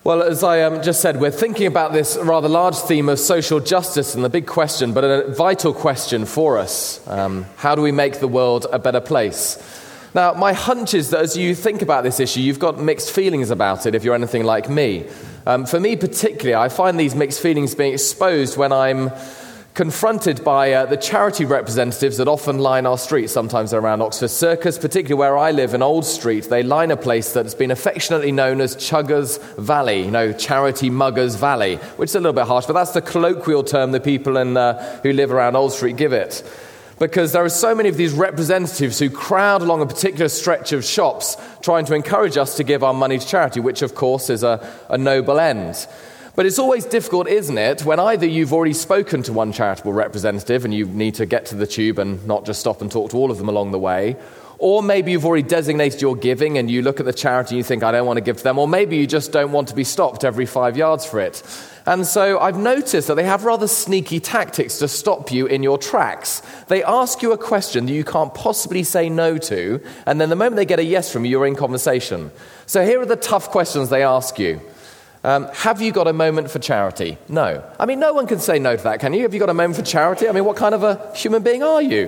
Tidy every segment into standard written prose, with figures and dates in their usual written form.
Well, as I just said, we're thinking about this rather large theme of social justice and the big question, but a vital question for us. How do we make the world a better place? Now, my hunch is that as you think about this issue, you've got mixed feelings about it if you're anything like me. For me particularly, I find these mixed feelings being exposed when I'm confronted by the charity representatives that often line our streets. Sometimes they're around Oxford Circus, particularly where I live in Old Street. They line a place that's been affectionately known as Chuggers Valley, Charity Muggers Valley, which is a little bit harsh, but that's the colloquial term the people who live around Old Street give it. Because there are so many of these representatives who crowd along a particular stretch of shops trying to encourage us to give our money to charity, which of course is a noble end. But it's always difficult, isn't it, when either you've already spoken to one charitable representative and you need to get to the tube and not just stop and talk to all of them along the way, or maybe you've already designated your giving and you look at the charity and you think, I don't want to give to them, or maybe you just don't want to be stopped every 5 yards for it. And so I've noticed that they have rather sneaky tactics to stop you in your tracks. They ask you a question that you can't possibly say no to, and then the moment they get a yes from you, you're in conversation. So here are the tough questions they ask you. Have you got a moment for charity? No. I mean, no one can say no to that, can you? Have you got a moment for charity? I mean, what kind of a human being are you?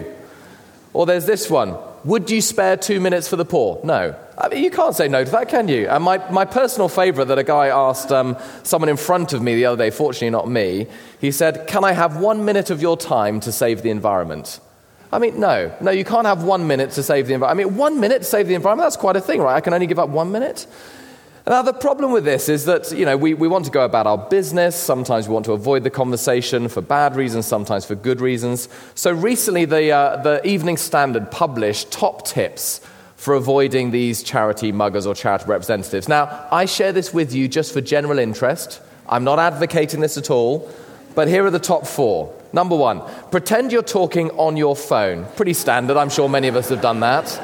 Or there's this one. Would you spare 2 minutes for the poor? No. I mean, you can't say no to that, can you? And my personal favourite that a guy asked someone in front of me the other day, fortunately not me, he said, can I have 1 minute of your time to save the environment? I mean, no, you can't have 1 minute to save the environment. I mean, 1 minute to save the environment, that's quite a thing, right? I can only give up 1 minute? Now, the problem with this is that, we want to go about our business. Sometimes we want to avoid the conversation for bad reasons, sometimes for good reasons. So recently, the Evening Standard published top tips for avoiding these charity muggers or charity representatives. Now, I share this with you just for general interest. I'm not advocating this at all, but here are the top 4. Number 1, pretend you're talking on your phone. Pretty standard. I'm sure many of us have done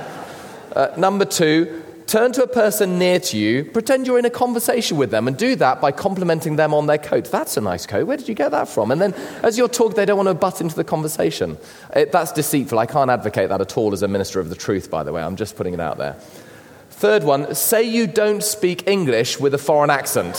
that. Number 2, turn to a person near to you, pretend you're in a conversation with them, and do that by complimenting them on their coat. That's a nice coat. Where did you get that from? And then as you're talking, they don't want to butt into the conversation. That's deceitful. I can't advocate that at all as a minister of the truth, by the way. I'm just putting it out there. Third one, say you don't speak English with a foreign accent.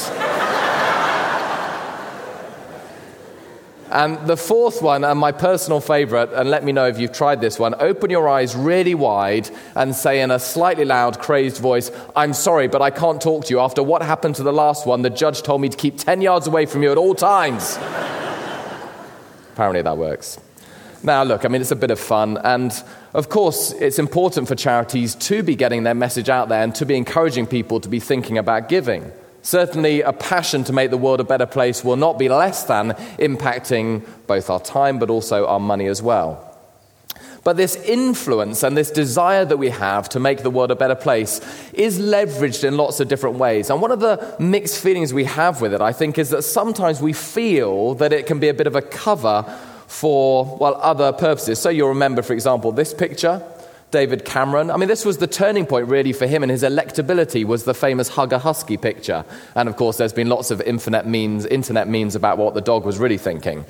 And the fourth one, and my personal favourite, and let me know if you've tried this one, open your eyes really wide and say in a slightly loud, crazed voice, I'm sorry, but I can't talk to you. After what happened to the last one, the judge told me to keep 10 yards away from you at all times. Apparently that works. Now, look, I mean, it's a bit of fun, and of course, it's important for charities to be getting their message out there and to be encouraging people to be thinking about giving. Certainly, a passion to make the world a better place will not be less than impacting both our time but also our money as well. But this influence and this desire that we have to make the world a better place is leveraged in lots of different ways. And one of the mixed feelings we have with it, I think, is that sometimes we feel that it can be a bit of a cover for, other purposes. So you'll remember, for example, this picture. David Cameron. I mean, this was the turning point really for him, and his electability was the famous Hug a Husky picture. And of course, there's been lots of internet memes about what the dog was really thinking.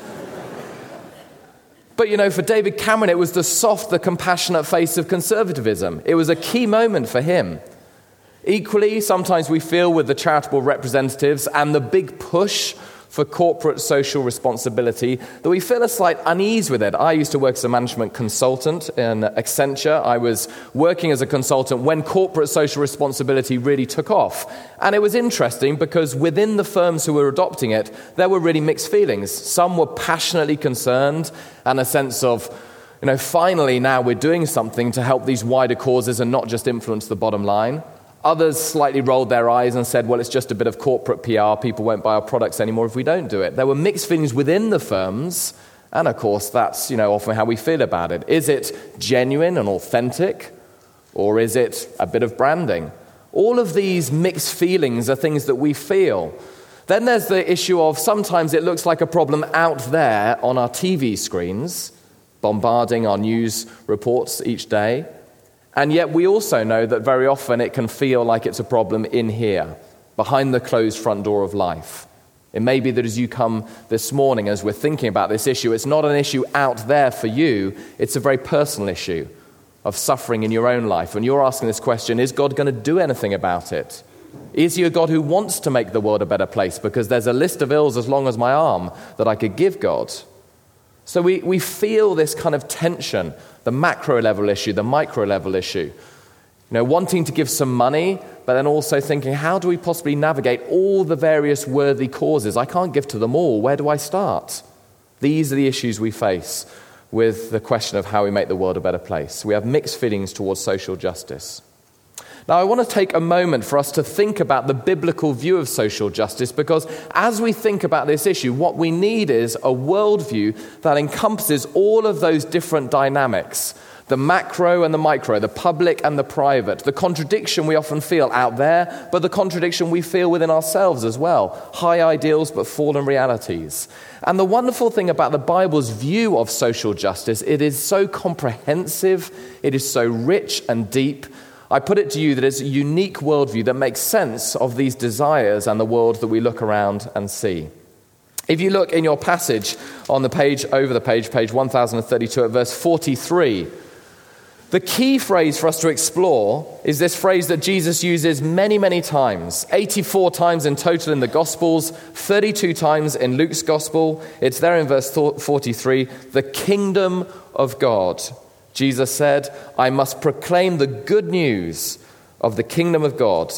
But for David Cameron, it was the soft, the compassionate face of conservatism. It was a key moment for him. Equally, sometimes we feel with the charitable representatives and the big push for corporate social responsibility that we feel a slight unease with it. I used to work as a management consultant in Accenture. I was working as a consultant when corporate social responsibility really took off. And it was interesting because within the firms who were adopting it, there were really mixed feelings. Some were passionately concerned and a sense of, finally now we're doing something to help these wider causes and not just influence the bottom line. Others slightly rolled their eyes and said, well, it's just a bit of corporate PR. People won't buy our products anymore if we don't do it. There were mixed feelings within the firms, and of course, that's often how we feel about it. Is it genuine and authentic, or is it a bit of branding? All of these mixed feelings are things that we feel. Then there's the issue of sometimes it looks like a problem out there on our TV screens, bombarding our news reports each day. And yet we also know that very often it can feel like it's a problem in here, behind the closed front door of life. It may be that as you come this morning, as we're thinking about this issue, it's not an issue out there for you, it's a very personal issue of suffering in your own life. And you're asking this question, is God going to do anything about it? Is he a God who wants to make the world a better place because there's a list of ills as long as my arm that I could give God? So we feel this kind of tension, the macro level issue, the micro level issue. Wanting to give some money, but then also thinking, how do we possibly navigate all the various worthy causes? I can't give to them all. Where do I start? These are the issues we face with the question of how we make the world a better place. We have mixed feelings towards social justice. Now, I want to take a moment for us to think about the biblical view of social justice, because as we think about this issue, what we need is a worldview that encompasses all of those different dynamics, the macro and the micro, the public and the private, the contradiction we often feel out there, but the contradiction we feel within ourselves as well, high ideals but fallen realities. And the wonderful thing about the Bible's view of social justice, it is so comprehensive, it is so rich and deep. I put it to you that it's a unique worldview that makes sense of these desires and the world that we look around and see. If you look in your passage on the page, over the page 1032 at verse 43, the key phrase for us to explore is this phrase that Jesus uses many, many times, 84 times in total in the Gospels, 32 times in Luke's Gospel. It's there in verse 43, the kingdom of God. Jesus said, I must proclaim the good news of the kingdom of God.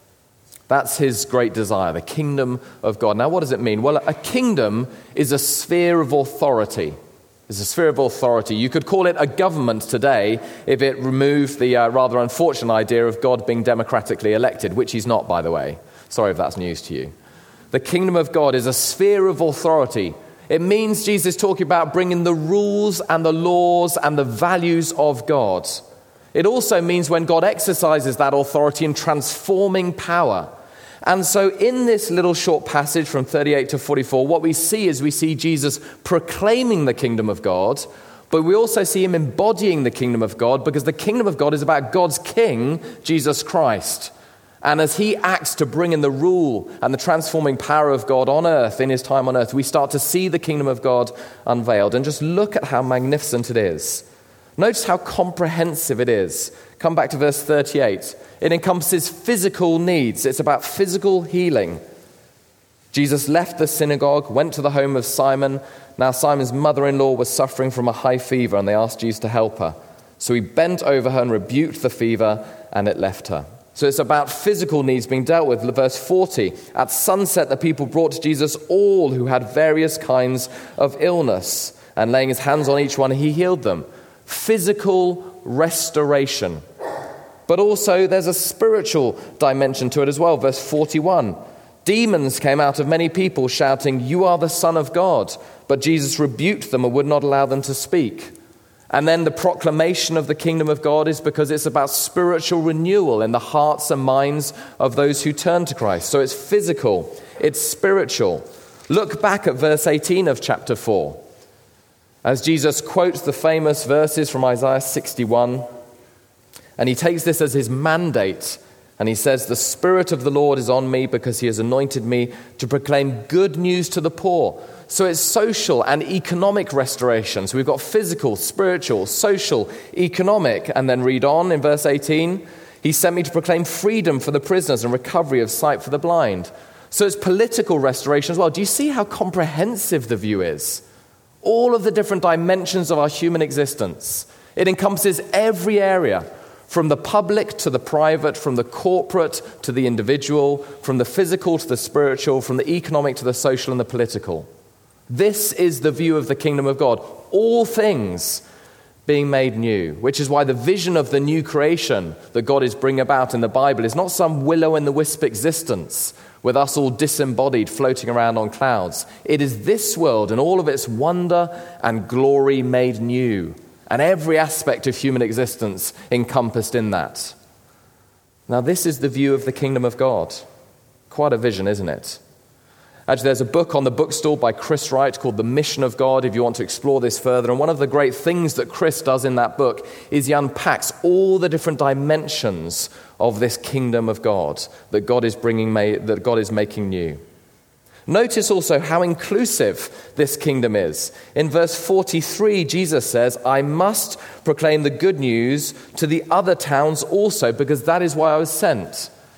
That's his great desire, the kingdom of God. Now, what does it mean? Well, a kingdom is a sphere of authority. It's a sphere of authority. You could call it a government today if it removed the rather unfortunate idea of God being democratically elected, which he's not, by the way. Sorry if that's news to you. The kingdom of God is a sphere of authority. It means Jesus is talking about bringing the rules and the laws and the values of God. It also means when God exercises that authority in transforming power. And so in this little short passage from 38 to 44, what we see is we see Jesus proclaiming the kingdom of God, but we also see him embodying the kingdom of God, because the kingdom of God is about God's king, Jesus Christ. And as he acts to bring in the rule and the transforming power of God on earth, in his time on earth, we start to see the kingdom of God unveiled. And just look at how magnificent it is. Notice how comprehensive it is. Come back to verse 38. It encompasses physical needs. It's about physical healing. Jesus left the synagogue, went to the home of Simon. Now Simon's mother-in-law was suffering from a high fever, and they asked Jesus to help her. So he bent over her and rebuked the fever, and it left her. So it's about physical needs being dealt with. Verse 40, at sunset the people brought to Jesus all who had various kinds of illness, and laying his hands on each one, he healed them. Physical restoration. But also there's a spiritual dimension to it as well. Verse 41, demons came out of many people shouting, you are the Son of God. But Jesus rebuked them and would not allow them to speak. And then the proclamation of the kingdom of God is because it's about spiritual renewal in the hearts and minds of those who turn to Christ. So it's physical, it's spiritual. Look back at verse 18 of chapter 4. As Jesus quotes the famous verses from Isaiah 61, and he takes this as his mandate, and he says, the Spirit of the Lord is on me because he has anointed me to proclaim good news to the poor. So it's social and economic restoration. So we've got physical, spiritual, social, economic. And then read on in verse 18. He sent me to proclaim freedom for the prisoners and recovery of sight for the blind. So it's political restoration as well. Do you see how comprehensive the view is? All of the different dimensions of our human existence. It encompasses every area, from the public to the private, from the corporate to the individual, from the physical to the spiritual, from the economic to the social and the political. This is the view of the kingdom of God. All things being made new, which is why the vision of the new creation that God is bringing about in the Bible is not some willow-in-the-wisp existence with us all disembodied floating around on clouds. It is this world and all of its wonder and glory made new, and every aspect of human existence encompassed in that. Now, this is the view of the kingdom of God. Quite a vision, isn't it? Actually, there's a book on the bookstall by Chris Wright called The Mission of God, if you want to explore this further. And one of the great things that Chris does in that book is he unpacks all the different dimensions of this kingdom of God that God is that God is making new. Notice also how inclusive this kingdom is. In verse 43, Jesus says, I must proclaim the good news to the other towns also, because that is why I was sent.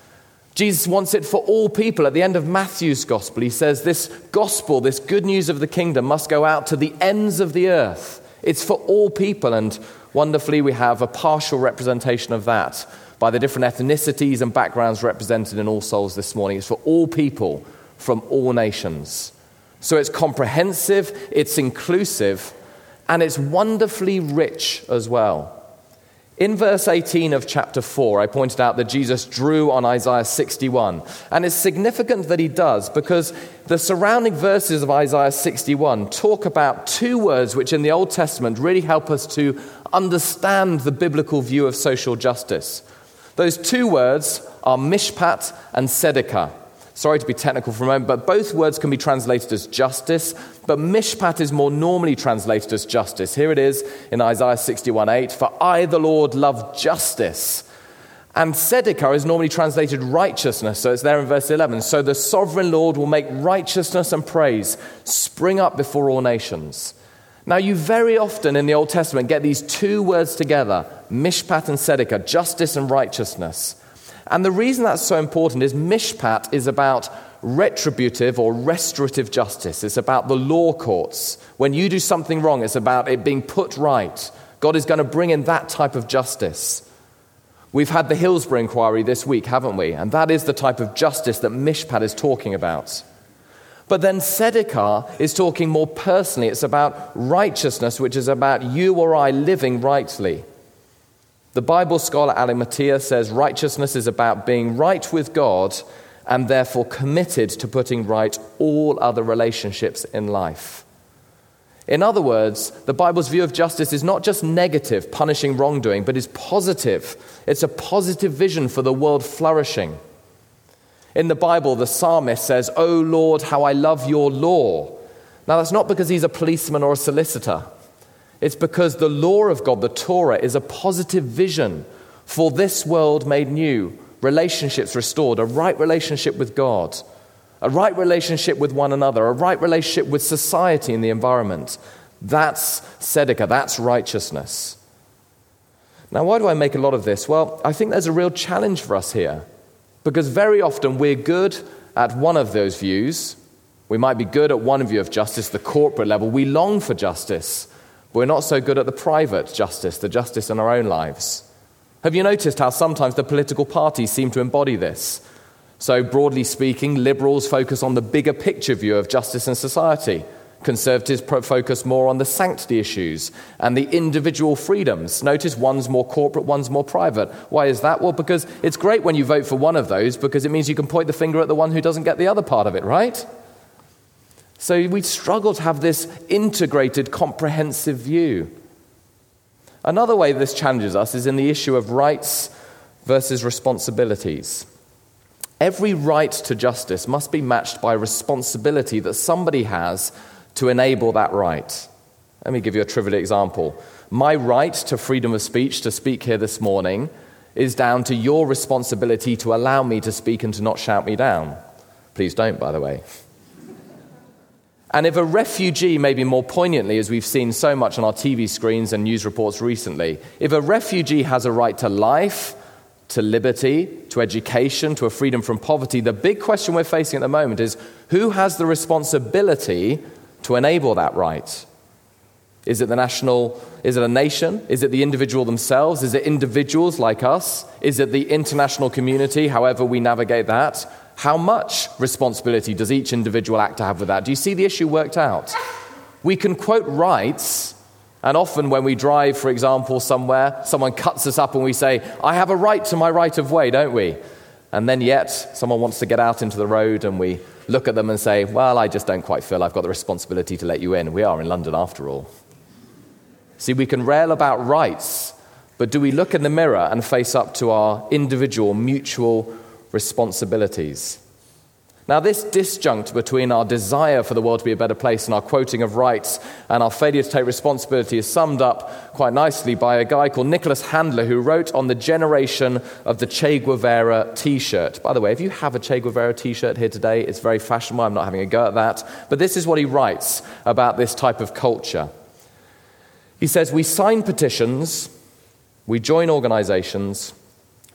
Jesus wants it for all people. At the end of Matthew's gospel, he says this gospel, this good news of the kingdom must go out to the ends of the earth. It's for all people, and wonderfully we have a partial representation of that by the different ethnicities and backgrounds represented in All Souls this morning. It's for all people from all nations. So it's comprehensive, it's inclusive, and it's wonderfully rich as well. In verse 18 of chapter 4, I pointed out that Jesus drew on Isaiah 61. And it's significant that he does because the surrounding verses of Isaiah 61 talk about two words which in the Old Testament really help us to understand the biblical view of social justice. Those two words are mishpat and tzedakah. Sorry to be technical for a moment, but both words can be translated as justice, but mishpat is more normally translated as justice. Here it is in Isaiah 61:8, "For I, the Lord, love justice." And tzedakah is normally translated righteousness, so it's there in verse 11. "So the sovereign Lord will make righteousness and praise spring up before all nations." Now, you very often in the Old Testament get these two words together, mishpat and tzedakah, justice and righteousness. And the reason that's so important is mishpat is about retributive or restorative justice. It's about the law courts. When you do something wrong, it's about it being put right. God is going to bring in that type of justice. We've had the Hillsborough inquiry this week, haven't we? And that is the type of justice that mishpat is talking about. But then tzedakah is talking more personally. It's about righteousness, which is about you or I living rightly. The Bible scholar Alimatia says righteousness is about being right with God and therefore committed to putting right all other relationships in life. In other words, the Bible's view of justice is not just negative, punishing wrongdoing, but is positive. It's a positive vision for the world flourishing. In the Bible, the psalmist says, "O Lord, how I love your law." Now, that's not because he's a policeman or a solicitor. It's because the law of God, the Torah, is a positive vision for this world made new, relationships restored, a right relationship with God, a right relationship with one another, a right relationship with society and the environment. That's tzedakah, that's righteousness. Now, why do I make a lot of this? Well, I think there's a real challenge for us here, because very often we're good at one of those views. We might be good at one view of justice, the corporate level. We long for justice. But we're not so good at the private justice, the justice in our own lives. Have you noticed how sometimes the political parties seem to embody this? So broadly speaking, liberals focus on the bigger picture view of justice in society. Conservatives focus more on the sanctity issues and the individual freedoms. Notice one's more corporate, one's more private. Why is that? Well, because it's great when you vote for one of those because it means you can point the finger at the one who doesn't get the other part of it, right? So we struggle to have this integrated, comprehensive view. Another way this challenges us is in the issue of rights versus responsibilities. Every right to justice must be matched by responsibility that somebody has to enable that right. Let me give you a trivial example. My right to freedom of speech to speak here this morning is down to your responsibility to allow me to speak and to not shout me down. Please don't, by the way. And if a refugee, maybe more poignantly, as we've seen so much on our TV screens and news reports recently, if a refugee has a right to life, to liberty, to education, to a freedom from poverty, the big question we're facing at the moment is who has the responsibility to enable that right? Is it the national, is it a nation? Is it the individual themselves? Is it individuals like us? Is it the international community, however we navigate that? How much responsibility does each individual actor have with that? Do you see the issue worked out? We can quote rights, and often when we drive, for example, somewhere, someone cuts us up and we say, "I have a right to my right of way," don't we? And then yet, someone wants to get out into the road and we look at them and say, "Well, I just don't quite feel I've got the responsibility to let you in. We are in London after all." See, we can rail about rights, but do we look in the mirror and face up to our individual, mutual responsibilities? Now, this disjunct between our desire for the world to be a better place and our quoting of rights and our failure to take responsibility is summed up quite nicely by a guy called Nicholas Handler, who wrote on the generation of the Che Guevara T-shirt. By the way, if you have a Che Guevara T-shirt here today, it's very fashionable. I'm not having a go at that. But this is what he writes about this type of culture. He says, "We sign petitions, we join organizations,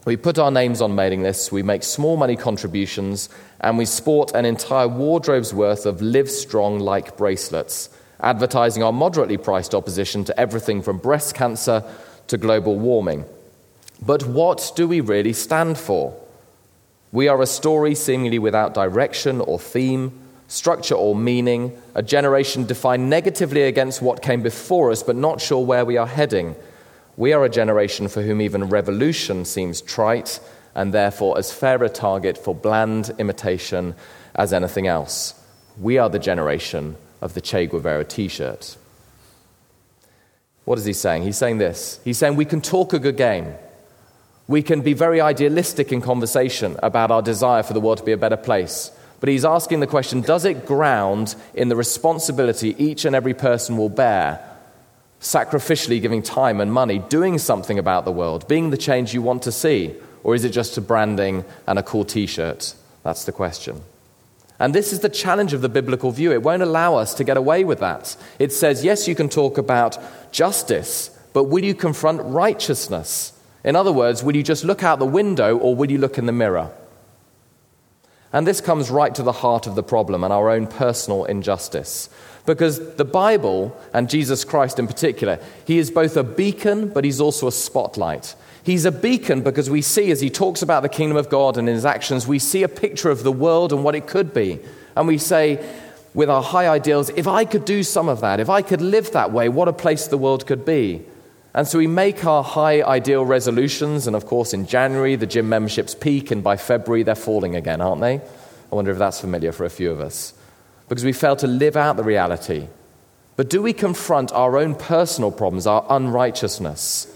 We put our names on mailing lists, we make small money contributions, and we sport an entire wardrobe's worth of Live Strong-like bracelets, advertising our moderately priced opposition to everything from breast cancer to global warming. But what do we really stand for? We are a story seemingly without direction or theme, structure or meaning, a generation defined negatively against what came before us but not sure where we are heading. We are a generation for whom even revolution seems trite and therefore as fair a target for bland imitation as anything else. We are the generation of the Che Guevara t-shirt. What is he saying? He's saying this. He's saying we can talk a good game. We can be very idealistic in conversation about our desire for the world to be a better place. But he's asking the question, does it ground in the responsibility each and every person will bear, sacrificially giving time and money, doing something about the world, being the change you want to see? Or is it just a branding and a cool t-shirt? That's the question. And this is the challenge of the biblical view. It won't allow us to get away with that. It says, yes, you can talk about justice, but will you confront righteousness? In other words, will you just look out the window or will you look in the mirror? And this comes right to the heart of the problem and our own personal injustice. Because the Bible, and Jesus Christ in particular, he is both a beacon, but he's also a spotlight. He's a beacon because we see, as he talks about the kingdom of God and in his actions, we see a picture of the world and what it could be. And we say, with our high ideals, if I could do some of that, if I could live that way, what a place the world could be. And so we make our high ideal resolutions, and of course in January the gym memberships peak, and by February they're falling again, aren't they? I wonder if that's familiar for a few of us. Because we fail to live out the reality. But do we confront our own personal problems, our unrighteousness?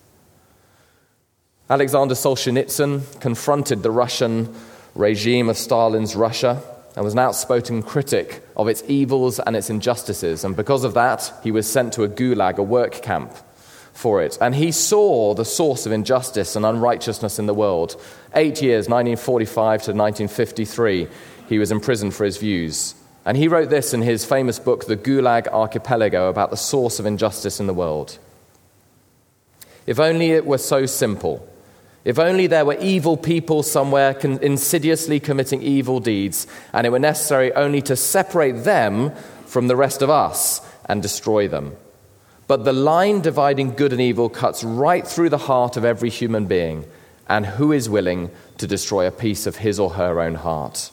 Alexander Solzhenitsyn confronted the Russian regime of Stalin's Russia and was an outspoken critic of its evils and its injustices. And because of that, he was sent to a gulag, a work camp for it. And he saw the source of injustice and unrighteousness in the world. 8 years, 1945 to 1953, he was imprisoned for his views. And he wrote this in his famous book, The Gulag Archipelago, about the source of injustice in the world. If only it were so simple. If only there were evil people somewhere insidiously committing evil deeds, and it were necessary only to separate them from the rest of us and destroy them. But the line dividing good and evil cuts right through the heart of every human being, and who is willing to destroy a piece of his or her own heart?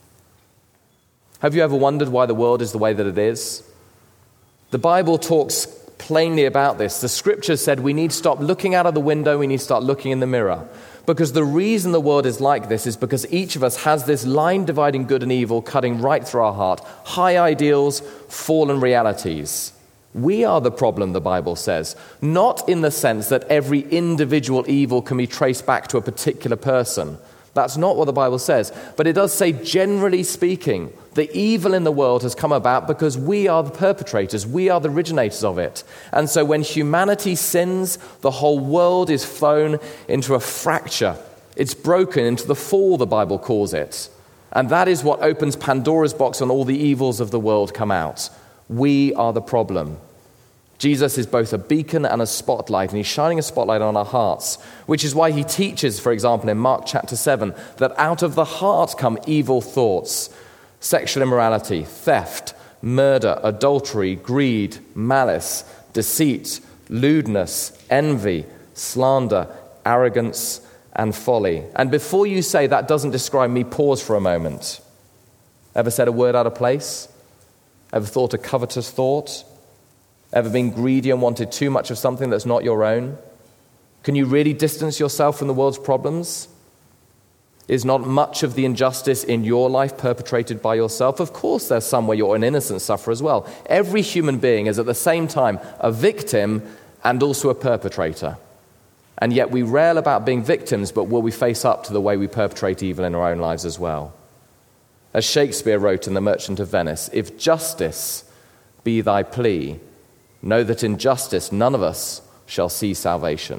Have you ever wondered why the world is the way that it is? The Bible talks plainly about this. The scriptures said we need to stop looking out of the window, we need to start looking in the mirror. Because the reason the world is like this is because each of us has this line dividing good and evil cutting right through our heart. High ideals, fallen realities. We are the problem, the Bible says. Not in the sense that every individual evil can be traced back to a particular person. That's not what the Bible says. But it does say, generally speaking, the evil in the world has come about because we are the perpetrators. We are the originators of it. And so when humanity sins, the whole world is thrown into a fracture. It's broken into the fall, the Bible calls it. And that is what opens Pandora's box and all the evils of the world come out. We are the problem. Jesus is both a beacon and a spotlight, and he's shining a spotlight on our hearts, which is why he teaches, for example, in Mark chapter 7, that out of the heart come evil thoughts, sexual immorality, theft, murder, adultery, greed, malice, deceit, lewdness, envy, slander, arrogance, and folly. And before you say that doesn't describe me, pause for a moment. Ever said a word out of place? Ever thought a covetous thought? Ever been greedy and wanted too much of something that's not your own? Can you really distance yourself from the world's problems? Is not much of the injustice in your life perpetrated by yourself? Of course there's some where you're an innocent sufferer as well. Every human being is at the same time a victim and also a perpetrator. And yet we rail about being victims, but will we face up to the way we perpetrate evil in our own lives as well? As Shakespeare wrote in The Merchant of Venice, if justice be thy plea, know that in justice none of us shall see salvation.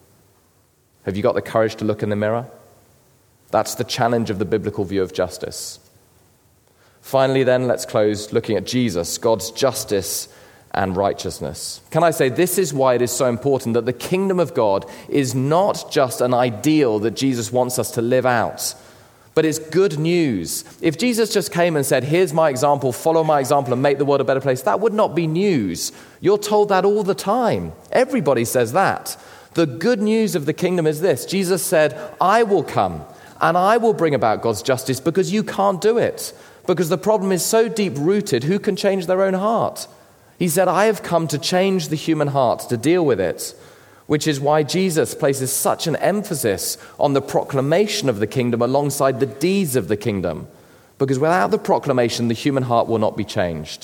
Have you got the courage to look in the mirror? That's the challenge of the biblical view of justice. Finally then, let's close looking at Jesus, God's justice and righteousness. Can I say, this is why it is so important that the kingdom of God is not just an ideal that Jesus wants us to live out, but it's good news. If Jesus just came and said, here's my example, follow my example and make the world a better place, that would not be news. You're told that all the time. Everybody says that. The good news of the kingdom is this. Jesus said, I will come and I will bring about God's justice because you can't do it. Because the problem is so deep-rooted, who can change their own heart? He said, I have come to change the human heart, to deal with it, which is why Jesus places such an emphasis on the proclamation of the kingdom alongside the deeds of the kingdom. Because without the proclamation, the human heart will not be changed.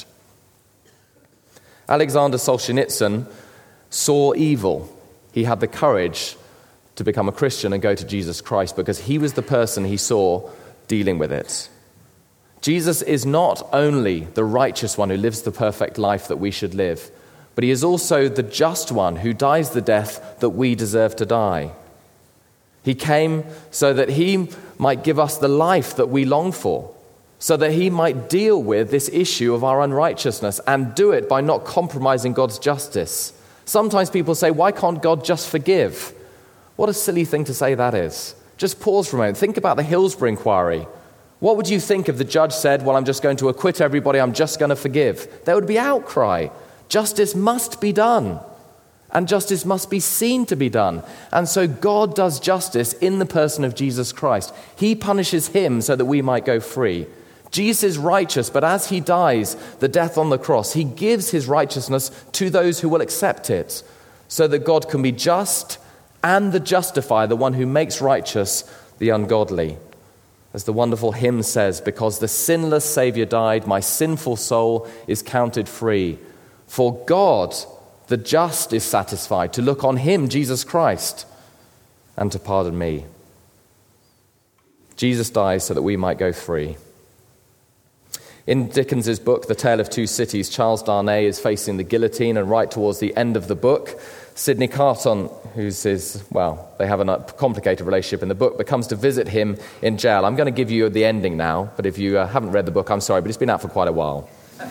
Alexander Solzhenitsyn saw evil. He had the courage to become a Christian and go to Jesus Christ because he was the person he saw dealing with it. Jesus is not only the righteous one who lives the perfect life that we should live, but he is also the just one who dies the death that we deserve to die. He came so that he might give us the life that we long for, so that he might deal with this issue of our unrighteousness and do it by not compromising God's justice. Sometimes people say, why can't God just forgive? What a silly thing to say that is. Just pause for a moment. Think about the Hillsborough inquiry. What would you think if the judge said, well, I'm just going to acquit everybody, I'm just going to forgive? There would be outcry. Justice must be done, and justice must be seen to be done. And so God does justice in the person of Jesus Christ. He punishes him so that we might go free. Jesus is righteous, but as he dies the death on the cross, he gives his righteousness to those who will accept it, so that God can be just and the justifier, the one who makes righteous the ungodly. As the wonderful hymn says, because the sinless Savior died, my sinful soul is counted free. For God, the just, is satisfied to look on him, Jesus Christ, and to pardon me. Jesus dies so that we might go free. In Dickens's book, The Tale of Two Cities, Charles Darnay is facing the guillotine, and right towards the end of the book, Sidney Carton, they have a complicated relationship in the book, but comes to visit him in jail. I'm going to give you the ending now, but if you haven't read the book, I'm sorry, but it's been out for quite a while.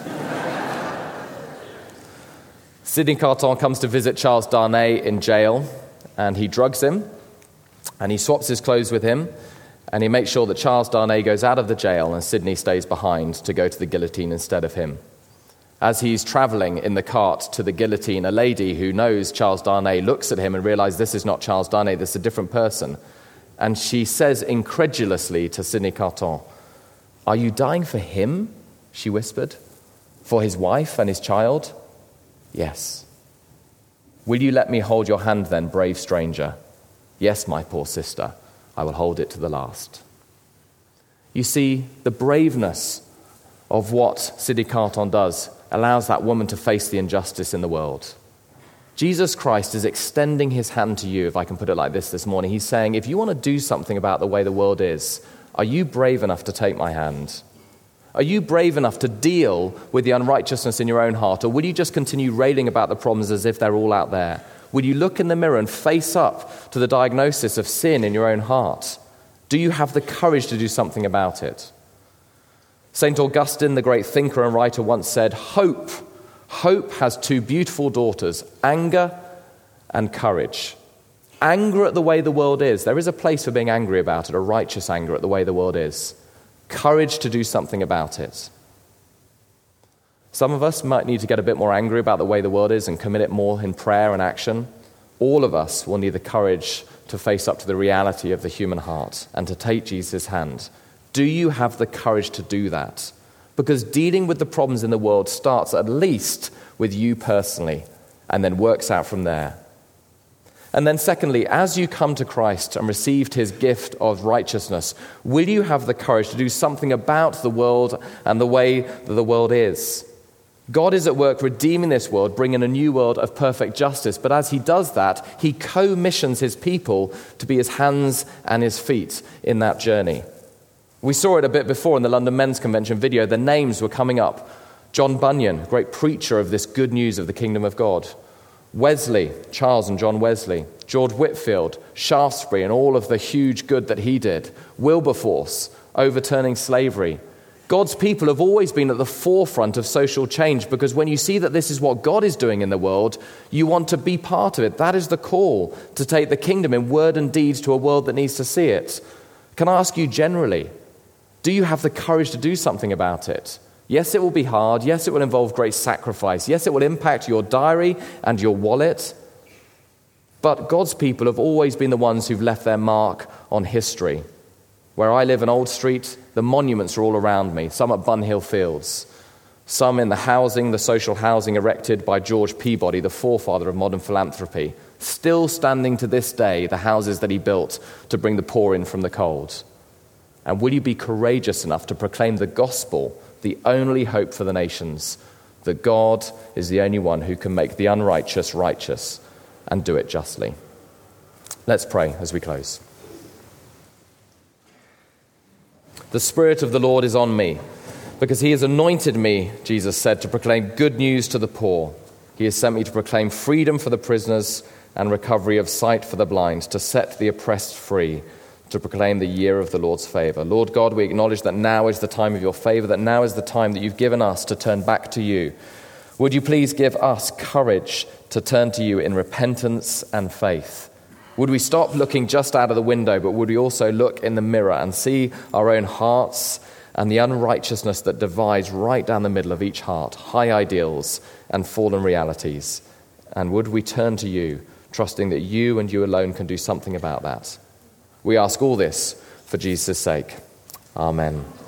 Sidney Carton comes to visit Charles Darnay in jail, and he drugs him, and he swaps his clothes with him, and he makes sure that Charles Darnay goes out of the jail and Sidney stays behind to go to the guillotine instead of him. As he's traveling in the cart to the guillotine, a lady who knows Charles Darnay looks at him and realizes this is not Charles Darnay, this is a different person. And she says incredulously to Sidney Carton, "Are you dying for him?" she whispered. "For his wife and his child?" "Yes." "Will you let me hold your hand then, brave stranger?" "Yes, my poor sister, I will hold it to the last." You see, the braveness of what Sidney Carton does allows that woman to face the injustice in the world. Jesus Christ is extending his hand to you, if I can put it like this morning. He's saying, if you want to do something about the way the world is, are you brave enough to take my hand? Are you brave enough to deal with the unrighteousness in your own heart? Or will you just continue railing about the problems as if they're all out there? Will you look in the mirror and face up to the diagnosis of sin in your own heart? Do you have the courage to do something about it? St. Augustine, the great thinker and writer, once said, Hope has two beautiful daughters, anger and courage. Anger at the way the world is. There is a place for being angry about it, a righteous anger at the way the world is. Courage to do something about it. Some of us might need to get a bit more angry about the way the world is and commit it more in prayer and action. All of us will need the courage to face up to the reality of the human heart and to take Jesus' hand. Do you have the courage to do that? Because dealing with the problems in the world starts at least with you personally and then works out from there. And then secondly, as you come to Christ and received his gift of righteousness, will you have the courage to do something about the world and the way that the world is? God is at work redeeming this world, bringing a new world of perfect justice. But as he does that, he commissions his people to be his hands and his feet in that journey. We saw it a bit before in the London Men's Convention video. The names were coming up. John Bunyan, great preacher of this good news of the kingdom of God. Wesley, Charles and John Wesley. George Whitefield, Shaftesbury, and all of the huge good that he did. Wilberforce, overturning slavery. God's people have always been at the forefront of social change because when you see that this is what God is doing in the world, you want to be part of it. That is the call, to take the kingdom in word and deeds to a world that needs to see it. Can I ask you generally, do you have the courage to do something about it? Yes, it will be hard. Yes, it will involve great sacrifice. Yes, it will impact your diary and your wallet. But God's people have always been the ones who've left their mark on history. Where I live in Old Street, the monuments are all around me, some at Bunhill Fields, some in the social housing erected by George Peabody, the forefather of modern philanthropy, still standing to this day, the houses that he built to bring the poor in from the cold. And will you be courageous enough to proclaim the gospel, the only hope for the nations, that God is the only one who can make the unrighteous righteous and do it justly? Let's pray as we close. The Spirit of the Lord is on me, because he has anointed me, Jesus said, to proclaim good news to the poor. He has sent me to proclaim freedom for the prisoners and recovery of sight for the blind, to set the oppressed free, to proclaim the year of the Lord's favor. Lord God, we acknowledge that now is the time of your favor, that now is the time that you've given us to turn back to you. Would you please give us courage to turn to you in repentance and faith? Would we stop looking just out of the window, but would we also look in the mirror and see our own hearts and the unrighteousness that divides right down the middle of each heart, high ideals and fallen realities? And would we turn to you, trusting that you and you alone can do something about that? We ask all this for Jesus' sake. Amen.